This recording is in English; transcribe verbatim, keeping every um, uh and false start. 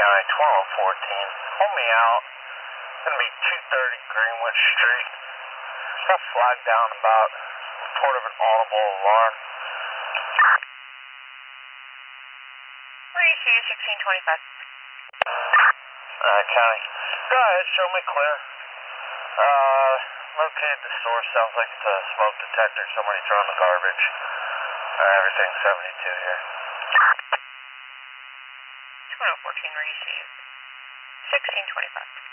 County, twelve fourteen. Hold me out. It's going to be two thirty Greenwood Street. Got flagged down about report of an audible alarm. Where you see sixteen twenty-five? Uh, County. Go ahead, show me clear. Uh, located the source. Sounds like it's a smoke detector. Somebody throwing the garbage. Uh, everything's seventy-two here. twelve fourteen, where you see sixteen twenty-five.